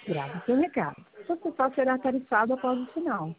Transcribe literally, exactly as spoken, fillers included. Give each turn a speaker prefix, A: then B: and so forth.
A: Grave seu recado. Sua central será tarifada após o sinal.